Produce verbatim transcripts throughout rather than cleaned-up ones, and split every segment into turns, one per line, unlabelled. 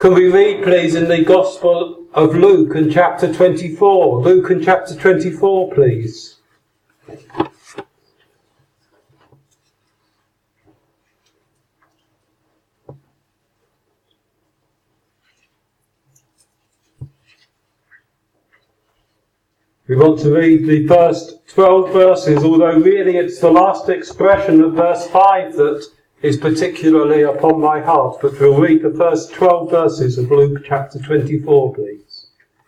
Can we read, please, in the Gospel of Luke in chapter twenty-four? Luke in chapter twenty-four, please. We want to read the first twelve verses, although really it's the last expression of verse five that is particularly upon my heart. But we'll read the first twelve verses of Luke chapter twenty-four, please.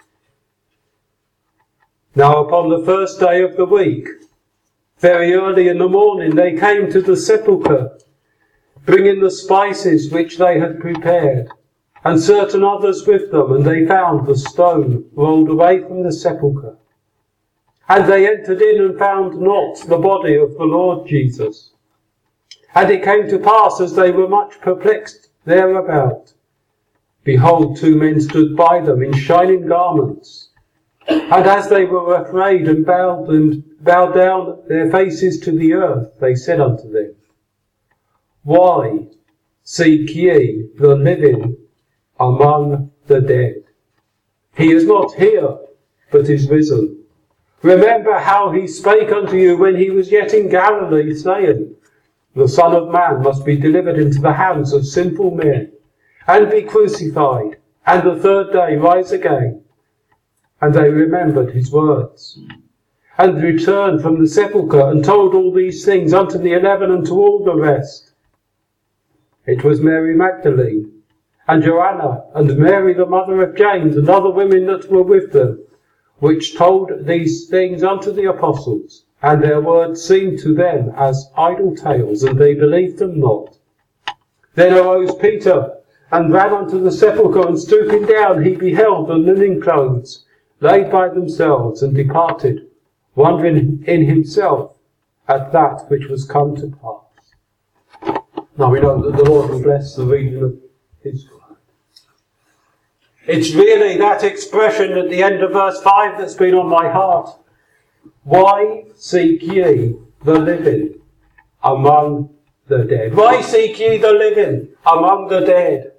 Now upon the first day of the week, very early in the morning, they came to the sepulchre, bringing the spices which they had prepared, and certain others with them, and they found the stone rolled away from the sepulchre. And they entered in and found not the body of the Lord Jesus. And it came to pass, as they were much perplexed thereabout, behold, two men stood by them in shining garments. And as they were afraid and bowed and bowed down their faces to the earth, they said unto them, Why seek ye the living among the dead? He is not here, but is risen. Remember how he spake unto you when he was yet in Galilee, saying, The Son of Man must be delivered into the hands of sinful men, and be crucified, and the third day rise again. And they remembered his words, and returned from the sepulchre, and told all these things unto the eleven and to all the rest. It was Mary Magdalene, and Joanna, and Mary the mother of James, and other women that were with them, which told these things unto the apostles, and their words seemed to them as idle tales, and they believed them not. Then arose Peter, and ran unto the sepulchre, and stooping down, he beheld the linen clothes laid by themselves, and departed, wondering in himself at that which was come to pass. Now we know that the Lord will bless the reading of his word. It's really that expression at the end of verse five that's been on my heart. Why seek ye the living among the dead? Why seek ye the living among the dead?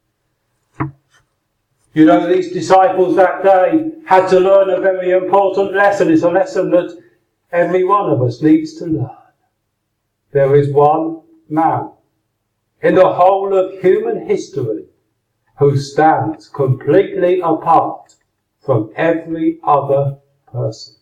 You know, these disciples that day had to learn a very important lesson. It's a lesson that every one of us needs to learn. There is one man in the whole of human history who stands completely apart from every other person.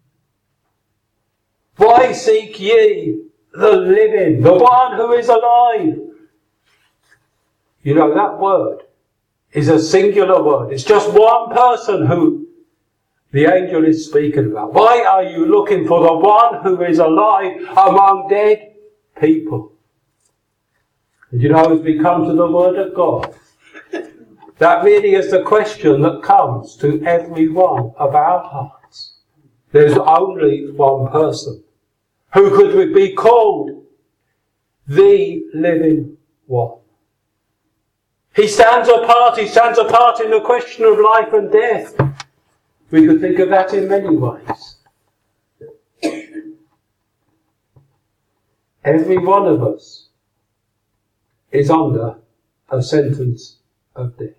Why seek ye the living, the one who is alive? You know, that word is a singular word. It's just one person who the angel is speaking about. Why are you looking for the one who is alive among dead people? And you know, as we come to the Word of God, that really is the question that comes to every one of our hearts. There's only one person who could be called the living one. He stands apart, he stands apart in the question of life and death. We could think of that in many ways. Every one of us is under a sentence of death.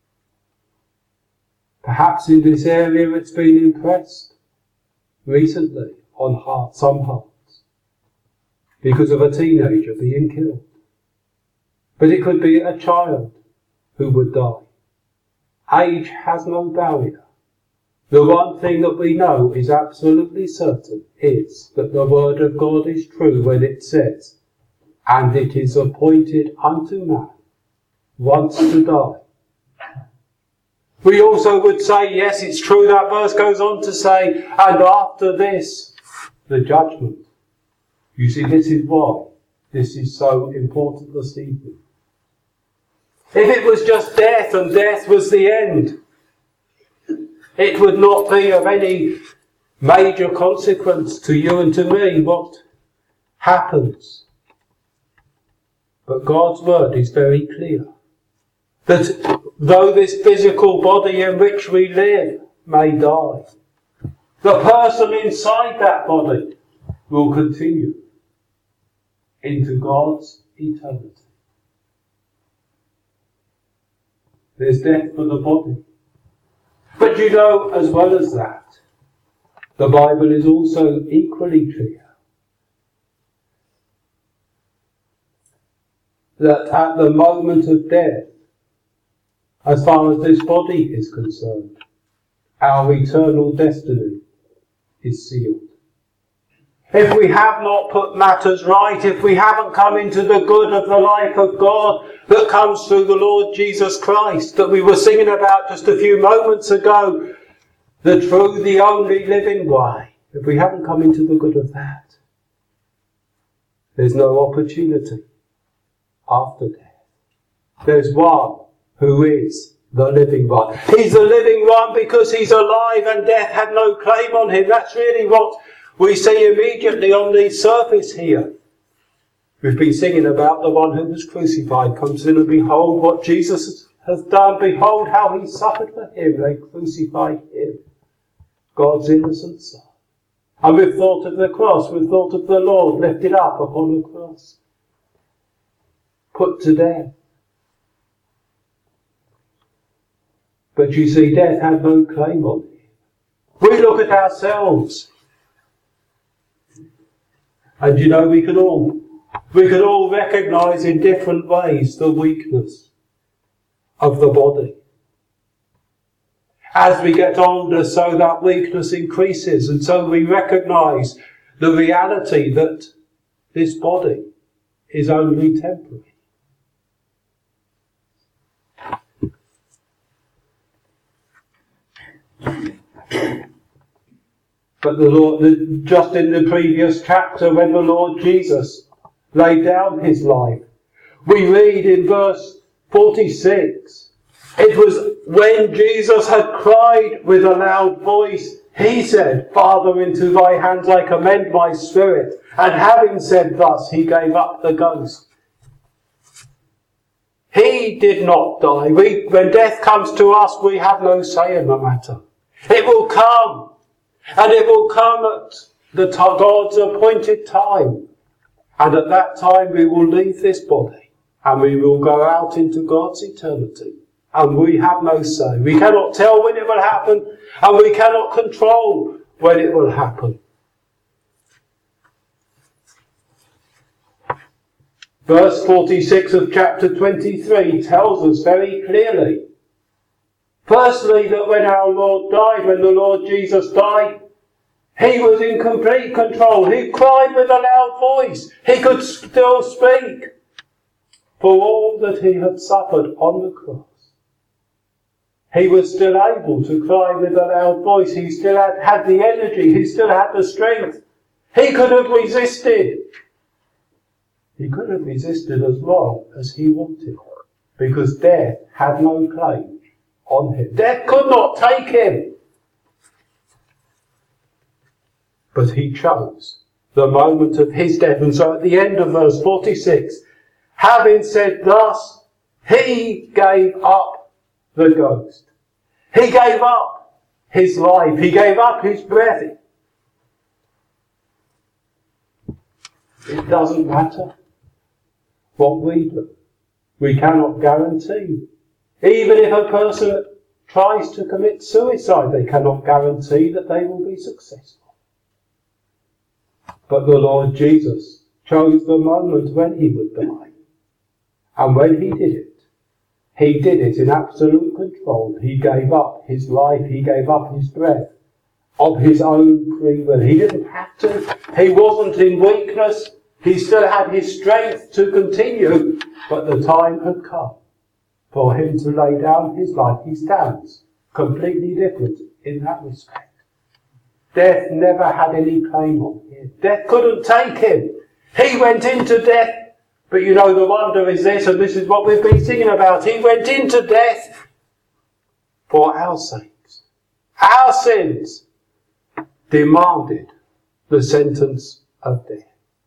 Perhaps in this area it's been impressed recently on heart, some hearts because of a teenager being killed. But it could be a child who would die. Age has no barrier. The one thing that we know is absolutely certain is that the Word of God is true when it says, and it is appointed unto man once to die. We also would say, yes, it's true, that verse goes on to say, and after this, the judgment. You see, this is why this is so important this evening. If it was just death and death was the end, it would not be of any major consequence to you and to me what happens. But God's word is very clear that though this physical body in which we live may die, the person inside that body will continue into God's eternity. There's death for the body. But you know, as well as that, the Bible is also equally clear that at the moment of death, as far as this body is concerned, our eternal destiny is sealed. If we have not put matters right, if we haven't come into the good of the life of God that comes through the Lord Jesus Christ, that we were singing about just a few moments ago, the true, the only living way, if we haven't come into the good of that, there's no opportunity after death. There's one who is the living one. He's the living one because he's alive and death had no claim on him. That's really what we see immediately on the surface here. We've been singing about the one who was crucified. Comes in and behold what Jesus has done. Behold how he suffered for him. They crucified him, God's innocent Son. And we've thought of the cross. We've thought of the Lord lifted up upon the cross, put to death. But you see, death had no claim on him. We look at ourselves, and you know, we can all, we can all recognise in different ways the weakness of the body. As we get older, so that weakness increases, and so we recognise the reality that this body is only temporary. But the Lord, just in the previous chapter, when the Lord Jesus laid down his life, we read in verse forty-six, it was when Jesus had cried with a loud voice, he said, Father, into thy hands I commend my spirit. And having said thus, he gave up the ghost. He did not die. We, when death comes to us, we have no say in the matter. It will come. And it will come at the t- God's appointed time. And at that time we will leave this body and we will go out into God's eternity. And we have no say. We cannot tell when it will happen, and we cannot control when it will happen. Verse forty-six of chapter twenty-three tells us very clearly, firstly, that when our Lord died, when the Lord Jesus died, he was in complete control. He cried with a loud voice. He could still speak for all that he had suffered on the cross. He was still able to cry with a loud voice. He still had, had the energy. He still had the strength. He could have resisted. He could have resisted as long as he wanted, because death had no claim on him. Death could not take him. But he chose the moment of his death. And so at the end of verse forty-six, having said thus, he gave up the ghost. He gave up his life. He gave up his breath. It doesn't matter what we do. We cannot guarantee. Even if a person tries to commit suicide, they cannot guarantee that they will be successful. But the Lord Jesus chose the moment when he would die. And when he did it, he did it in absolute control. He gave up his life. He gave up his breath of his own free will. He didn't have to. He wasn't in weakness. He still had his strength to continue. But the time had come for him to lay down his life. He stands completely different in that respect. Death never had any claim on him. Death couldn't take him. He went into death. But you know, the wonder is this, and this is what we've been singing about. He went into death for our sakes. Our sins demanded the sentence of death.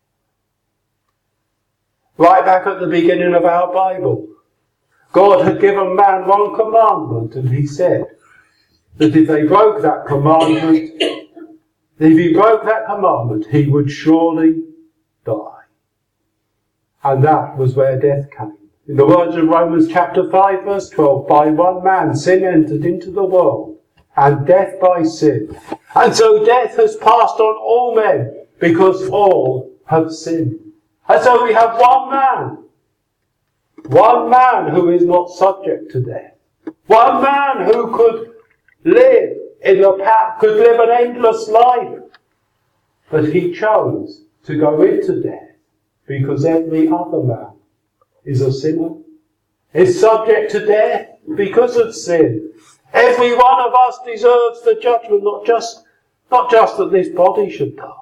Right back at the beginning of our Bible, God had given man one commandment, and he said that if they broke that commandment, if he broke that commandment, he would surely die. And that was where death came. In the words of Romans chapter five verse twelve, by one man sin entered into the world, and death by sin. And so death has passed on all men, because all have sinned. And so we have one man, one man who is not subject to death, one man who could live in the path, could live an endless life, but he chose to go into death because every other man is a sinner, is subject to death because of sin. Every one of us deserves the judgment, not just, not just that this body should die.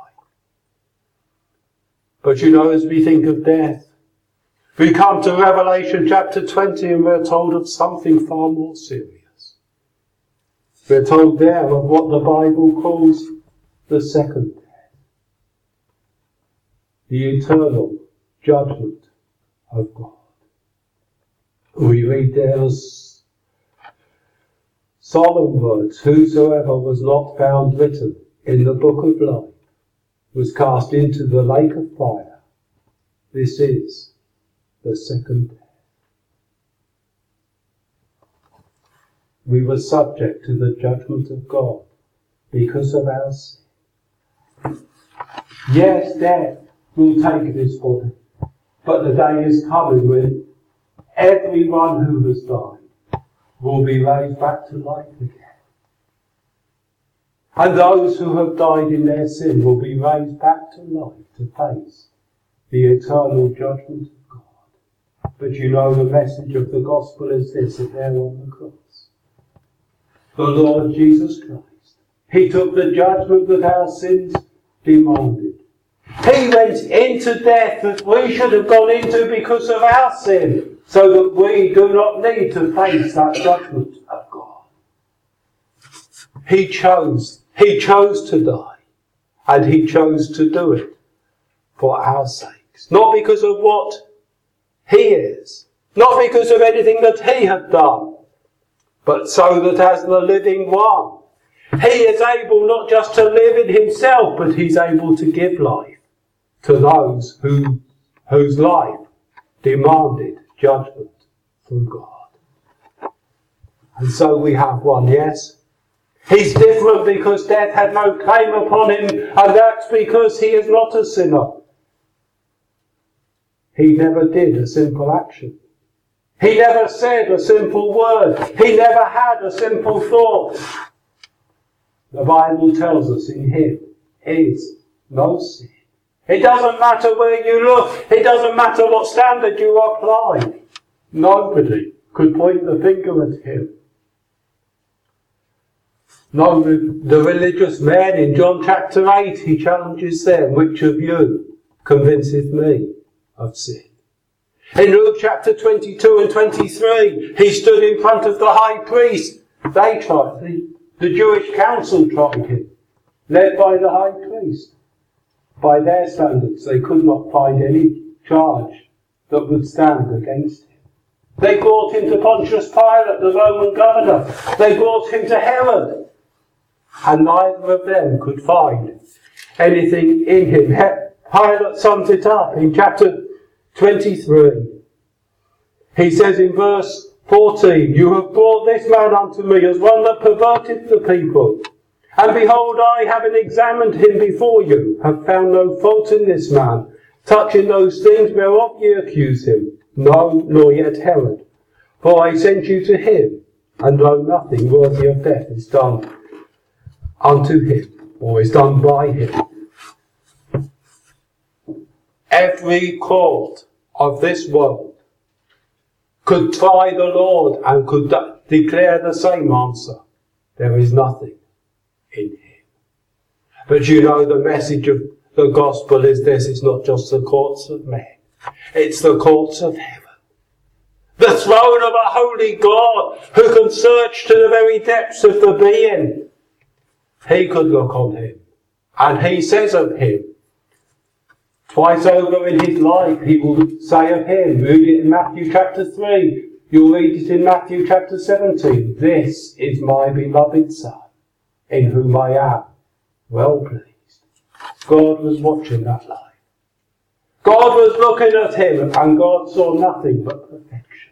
But you know, as we think of death, we come to Revelation chapter twenty and we're told of something far more serious. We're told there of what the Bible calls the second death, the eternal judgment of God. We read there as solemn words, whosoever was not found written in the book of life was cast into the lake of fire. This is the second death. We were subject to the judgment of God because of our sin. Yes, death will take this body, but the day is coming when everyone who has died will be raised back to life again. And those who have died in their sin will be raised back to life to face the eternal judgment of God. But you know, the message of the gospel is this, that there on the cross, the Lord Jesus Christ, he took the judgment that our sins demanded. He went into death that we should have gone into because of our sin, so that we do not need to face that judgment of God. He chose, he chose to die, and he chose to do it for our sakes. Not because of what he is, not because of anything that he had done, but so that as the living one, he is able not just to live in himself, but he's able to give life to those who, whose life demanded judgment from God. And so we have one, yes? He's different because death had no claim upon him, and that's because he is not a sinner. He never did a simple action. He never said a simple word. He never had a simple thought. The Bible tells us in him is no sin. It doesn't matter where you look. It doesn't matter what standard you apply. Nobody could point the finger at him. No, the religious men in John chapter eight, he challenges them, which of you convinceth me of sin? In Luke chapter twenty-two and twenty-three, he stood in front of the high priest. They tried, the, the Jewish council tried him, led by the high priest. By their standards, they could not find any charge that would stand against him. They brought him to Pontius Pilate, the Roman governor. They brought him to Herod. And neither of them could find anything in him. Pilate sums it up in chapter twenty-three. He says in verse fourteen, you have brought this man unto me as one that perverteth the people. And behold, I, having examined him before you, have found no fault in this man, touching those things whereof ye accuse him. No, nor yet Herod. For I sent you to him, and lo, nothing worthy of death is done unto him, or is done by him. Every court of this world could try the Lord and could de- declare the same answer. There is nothing in him. But you know, the message of the gospel is this: it's not just the courts of men, it's the courts of heaven. The throne of a holy God who can search to the very depths of the being. He could look on him, and he says of him, twice over in his life, he will say of him, read it in Matthew chapter three, you'll read it in Matthew chapter seventeen, this is my beloved Son, in whom I am well pleased. God was watching that life. God was looking at him and God saw nothing but perfection.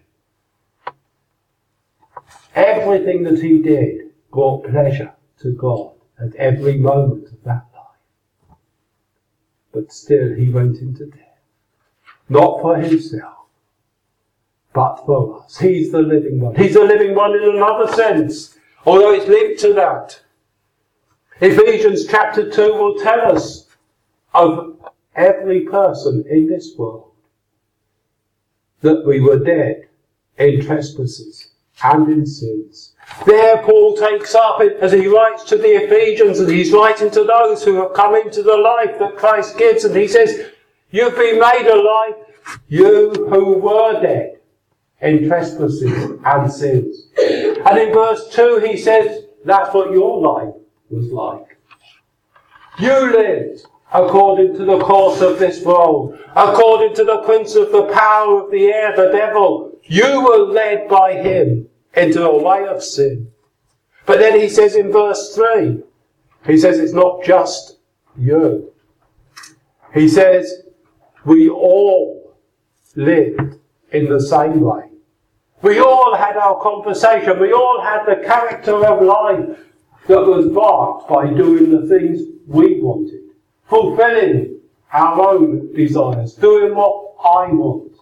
Everything that he did brought pleasure to God at every moment of that life. But still he went into death. Not for himself, but for us. He's the living one. He's the living one in another sense, although it's linked to that. Ephesians chapter two will tell us of every person in this world that we were dead in trespasses and in sins. There Paul takes up, as he writes to the Ephesians, and he's writing to those who have come into the life that Christ gives, and he says, you've been made alive, you who were dead in trespasses and sins. And in verse two he says, that's what your life was like. You lived according to the course of this world, according to the prince of the power of the air, the devil. You were led by him into a way of sin. But then he says in verse three, he says it's not just you. He says we all lived in the same way. We all had our conversation. We all had the character of life that was marked by doing the things we wanted, fulfilling our own desires, doing what I want.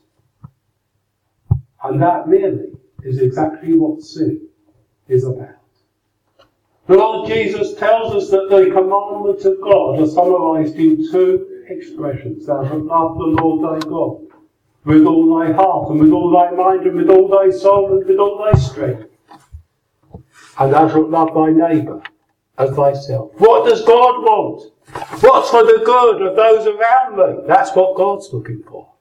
And that really is exactly what sin is about. The Lord Jesus tells us that the commandments of God are summarised in two expressions. Thou shalt love the Lord thy God with all thy heart and with all thy mind and with all thy soul and with all thy strength. And thou shalt love thy neighbour as thyself. What does God want? What's for the good of those around me? That's what God's looking for.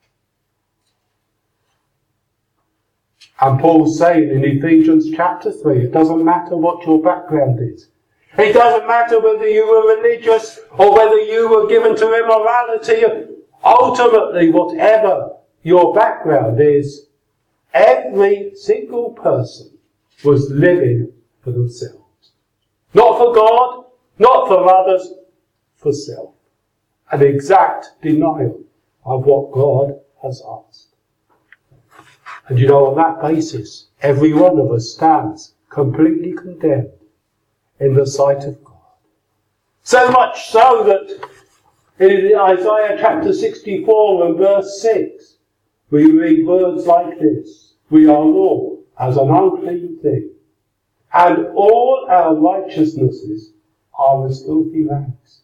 And Paul's saying in Ephesians chapter three, it doesn't matter what your background is. It doesn't matter whether you were religious or whether you were given to immorality. Ultimately, whatever your background is, every single person was living for themselves. Not for God, not for others, for self. An exact denial of what God has asked. And you know, on that basis, every one of us stands completely condemned in the sight of God. So much so that in Isaiah chapter sixty-four and verse six, we read words like this: we are all as an unclean thing, and all our righteousnesses are as filthy rags.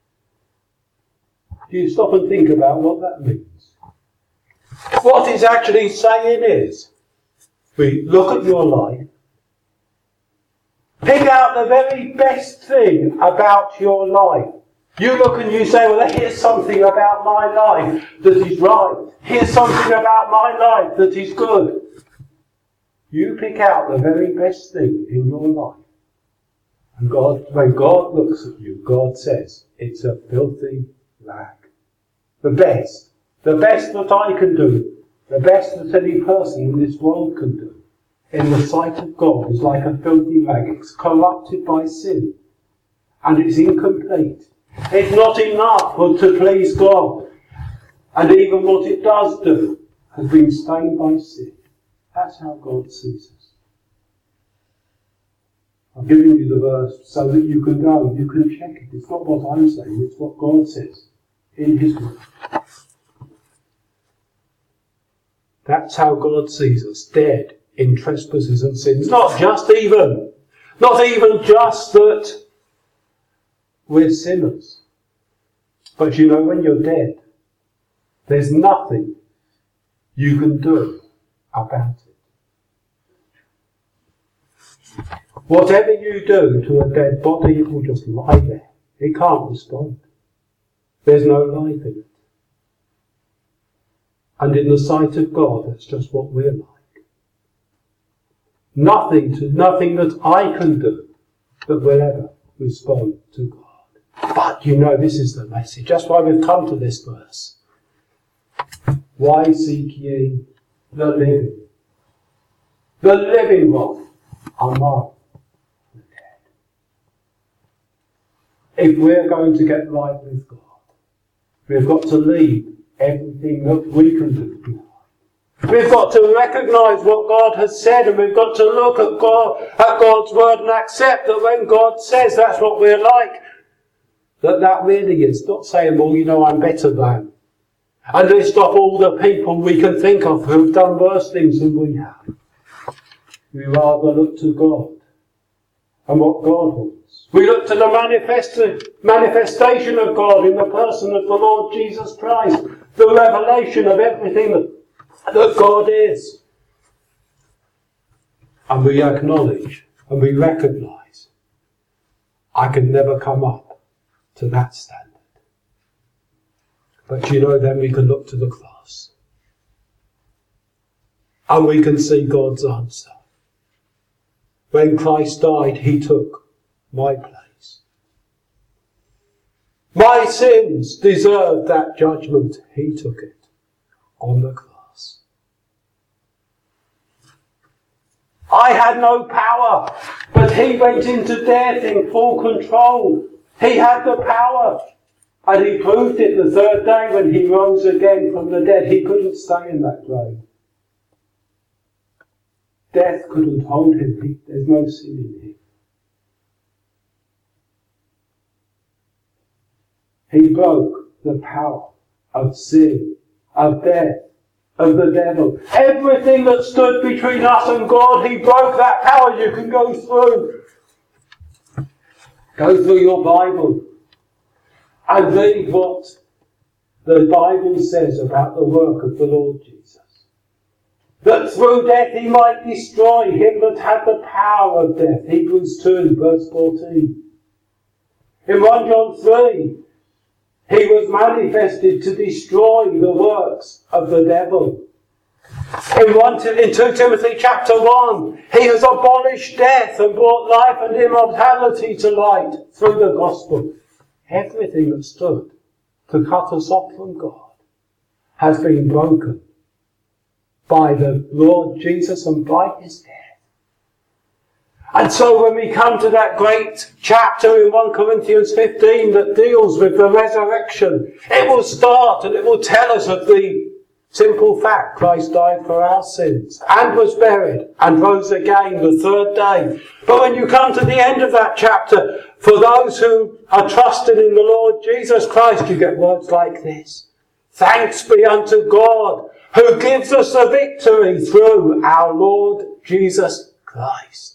Do you stop and think about what that means? What he's actually saying is, we look at your life, pick out the very best thing about your life. You look and you say, well, here's something about my life that is right. Here's something about my life that is good. You pick out the very best thing in your life. And God, when God looks at you, God says, it's a filthy rag. The best. The best that I can do, the best that any person in this world can do, in the sight of God is like a filthy rag. It's corrupted by sin. And it's incomplete. It's not enough to please God. And even what it does do has been stained by sin. That's how God sees us. I've given you the verse so that you can go, you can check it. It's not what I'm saying, it's what God says in His Word. That's how God sees us, dead in trespasses and sins. Not just even, not even just that we're sinners. But you know, when you're dead, there's nothing you can do about it. Whatever you do to a dead body, it will just lie there. It can't respond. There's no life in it. And in the sight of God, that's just what we're like. Nothing to nothing that I can do that will ever respond to God. But you know, this is the message. That's why we've come to this verse. Why seek ye the living? The living one among the dead. If we're going to get right with God, we've got to leave everything that we can do. We've got to recognise what God has said, and we've got to look at God, at God's word, and accept that when God says that's what we're like, that that really is. Not saying, well, you know, I'm better than. And list off all the people we can think of who have done worse things than we have. We rather look to God and what God wants. We look to the manifest- manifestation of God in the person of the Lord Jesus Christ, the revelation of everything that that God is. And we acknowledge and we recognise, I can never come up to that standard. But you know, then we can look to the cross and we can see God's answer. When Christ died, he took my place. My sins deserved that judgment. He took it on the cross. I had no power, but he went into death in full control. He had the power, and he proved it the third day when he rose again from the dead. He couldn't stay in that grave. Death couldn't hold him. He, there's no sin in him. He broke the power of sin, of death, of the devil. Everything that stood between us and God, he broke that power. You can go through. Go through your Bible and read what the Bible says about the work of the Lord Jesus. That through death he might destroy him that had the power of death. Hebrews two, verse fourteen. In First John three, he was manifested to destroy the works of the devil. In, one, in Second Timothy chapter one, he has abolished death and brought life and immortality to light through the gospel. Everything that stood to cut us off from God has been broken by the Lord Jesus and by his death. And so when we come to that great chapter in First Corinthians fifteen that deals with the resurrection, it will start and it will tell us of the simple fact Christ died for our sins and was buried and rose again the third day. But when you come to the end of that chapter, for those who are trusting in the Lord Jesus Christ, you get words like this. Thanks be unto God who gives us the victory through our Lord Jesus Christ.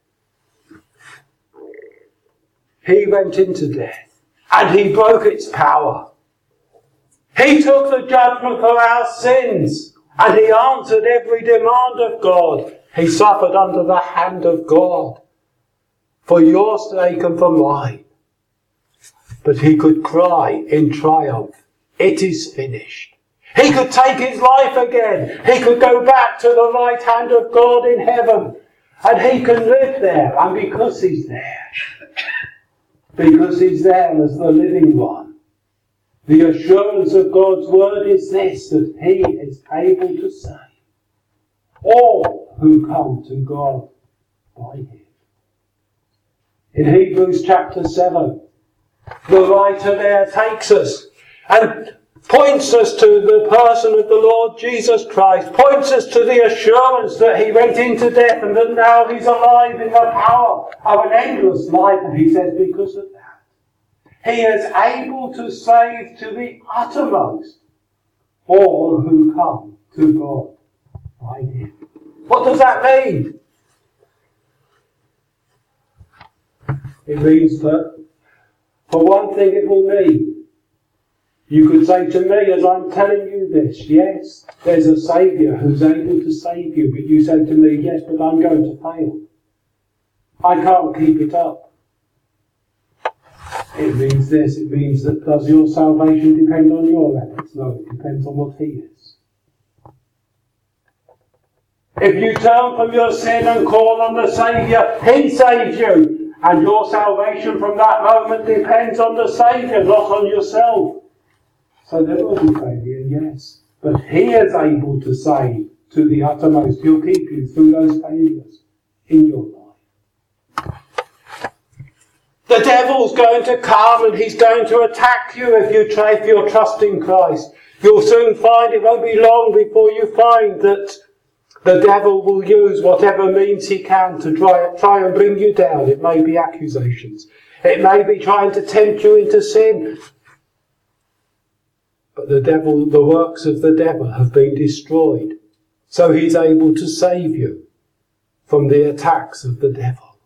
He went into death and he broke its power. He took the judgment for our sins and he answered every demand of God. He suffered under the hand of God for your sake and for mine. But he could cry in triumph, it is finished. He could take his life again. He could go back to the right hand of God in heaven. And he can live there. And because he's there, because he's there as the living one, the assurance of God's word is this, that he is able to save all who come to God by him. In Hebrews chapter seven, the writer there takes us and points us to the person of the Lord Jesus Christ, points us to the assurance that he went into death and that now he's alive in the power of an endless life. And he says, because of that, he is able to save to the uttermost all who come to God by him. What does that mean? It means that, for one thing, it will mean you could say to me, as I'm telling you this, yes, there's a Saviour who's able to save you, but you say to me, yes, but I'm going to fail. I can't keep it up. It means this, it means that does your salvation depend on your efforts? No, it depends on what he is. If you turn from your sin and call on the Saviour, he saves you, and your salvation from that moment depends on the Saviour, not on yourself. So there will be failure, yes. But he is able to save to the uttermost. He'll keep you through those failures in your life. The devil's going to come and he's going to attack you if you try, if you're trusting Christ. You'll soon find, it won't be long before you find that the devil will use whatever means he can to try, try and bring you down. It may be accusations. It may be trying to tempt you into sin. But the devil, the works of the devil have been destroyed. So he's able to save you from the attacks of the devil.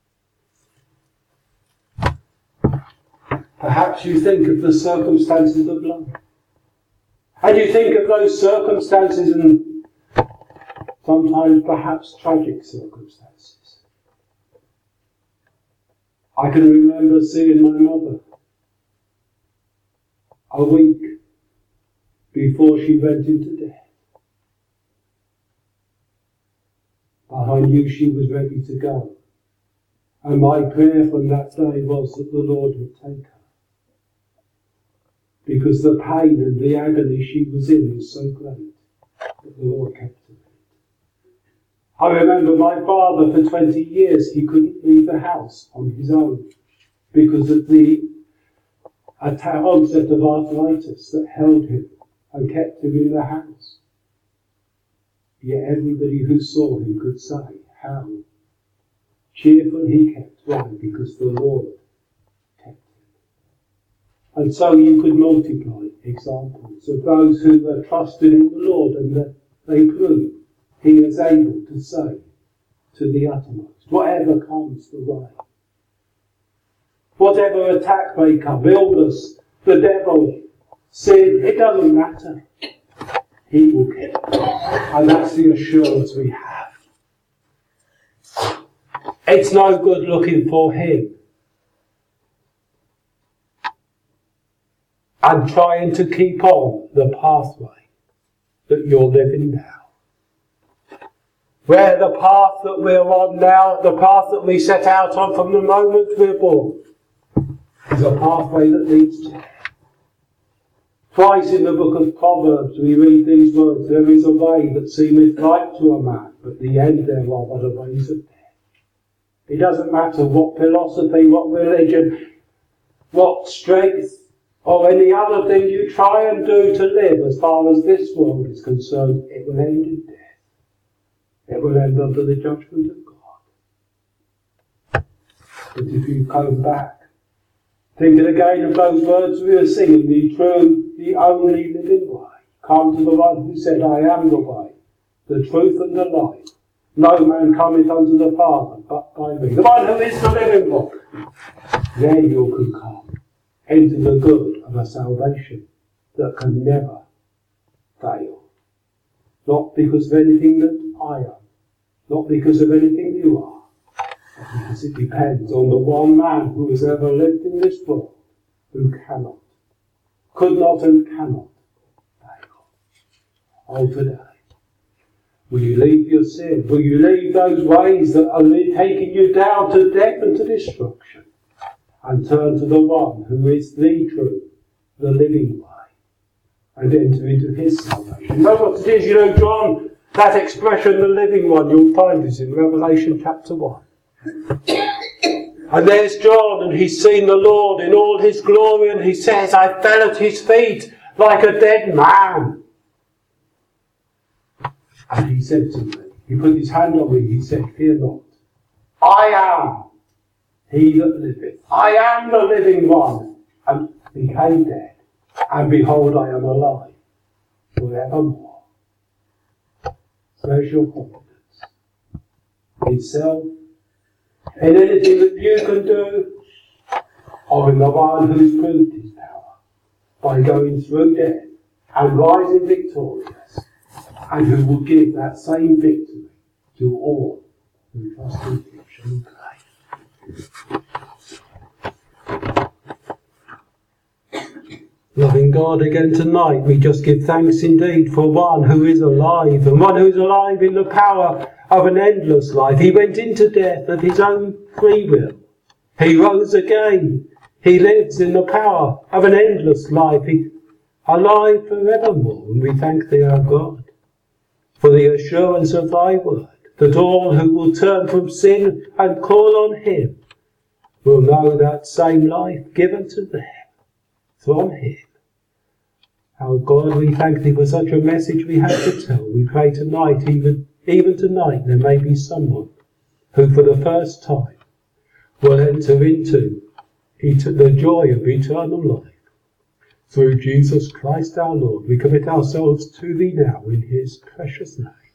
Perhaps you think of the circumstances of life. And you think of those circumstances, and sometimes perhaps tragic circumstances. I can remember seeing my mother a week before she went into death. But I knew she was ready to go. And my prayer from that day was that the Lord would take her. Because the pain and the agony she was in was so great that the Lord kept her. I remember my father for twenty years, he couldn't leave the house on his own because of the onset of arthritis that held him and kept him in the house. Yet everybody who saw him could say how cheerful he kept. Why? Because the Lord kept him. And so you could multiply examples of those who were trusted in the Lord and that they proved he is able to save to the uttermost, whatever comes the way. Whatever attack may come, illness, the devil, sin, it doesn't matter. He will keep. And that's the assurance we have. It's no good looking for him and trying to keep on the pathway that you're living now. Where the path that we're on now, the path that we set out on from the moment we're born, is a pathway that leads to death. Twice in the book of Proverbs we read these words, there is a way that seemeth right to a man, but the end thereof are the ways of death. It doesn't matter what philosophy, what religion, what strength, or any other thing you try and do to live as far as this world is concerned, it will end in death. It will end under the judgment of God. But if you come back, thinking again of those words we were singing, the true, the only living way, come to the one who said, I am the way, the truth and the life. No man cometh unto the Father but by me. The one who is the living one. Then you can come into the good of a salvation that can never fail. Not because of anything that I am. Not because of anything you are. But because it depends on the one man who has ever lived in this world who cannot, could not and cannot fail. Oh, today, will you leave your sin? Will you leave those ways that are taking you down to death and to destruction? And turn to the one who is the truth, the living way, and enter into his salvation. You know what it is? You know, John, that expression, the living one, you'll find this in Revelation chapter one. And there's John, and he's seen the Lord in all his glory, and he says, I fell at his feet like a dead man. And he said to me, he put his hand on me, he said, fear not. I am he that liveth. I am the living one, and became dead. And behold, I am alive forevermore. Where's your confidence? In self? In anything that you can do? Or in the one who's proved his power by going through death and rising victorious, and who will give that same victory to all who trust in him shall pray. Loving God, again tonight we just give thanks indeed for one who is alive, and one who's alive in the power of an endless life. He went into death of his own free will. He rose again. He lives in the power of an endless life. He's alive forevermore, and we thank thee, O God, for the assurance of thy word, that all who will turn from sin and call on him will know that same life given to them from him. Our God, we thank thee for such a message we have to tell. We pray tonight, even, even tonight, there may be someone who for the first time will enter into the joy of eternal life. Through Jesus Christ our Lord, we commit ourselves to thee now in his precious name.